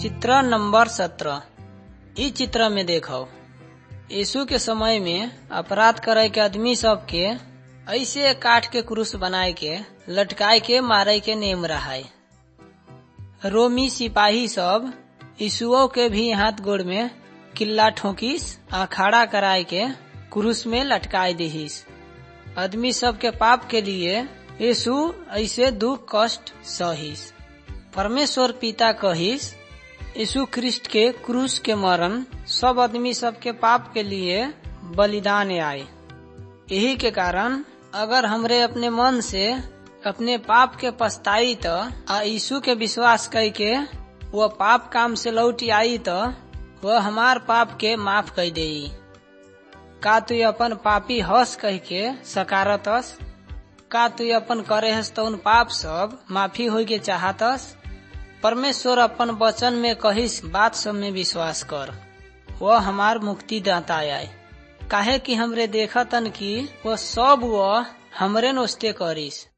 चित्र नंबर 17। इ चित्र में देखो यीशु के समय में अपराध करे के आदमी सब के ऐसे काठ के क्रूस बनाए के लटकाए के मारे के नेम रहाय। रोमी सिपाही सब यीशुओ के भी हाथ गोड़ में किल्ला ठोकिस आ खड़ा कराए के क्रूस में लटकाए दिहिस। आदमी सब के पाप के लिए यीशु ऐसे दुख कष्ट सहिस। परमेश्वर पिता कहिस यीशु ख्रिस्ट के क्रूस के मरण सब आदमी सब के पाप के लिए बलिदान आए। यही के कारण अगर हमरे अपने मन से अपने पाप के पछताई तो आ यीशु के विश्वास करके वह पाप काम से लौट आई तो वह हमार पाप के माफ कर देई। का तू अपन पापी हस कह के सकारतस? का तू अपन करे हस तो उन पाप सब माफी होई के चाहतस? परमेश्वर अपन वचन में कहिस बात सब में विश्वास कर, वह हमार मुक्ति दाता आए। काहे कि हमरे देखतन कि वह सब वह हमरे नोस्ते करिस।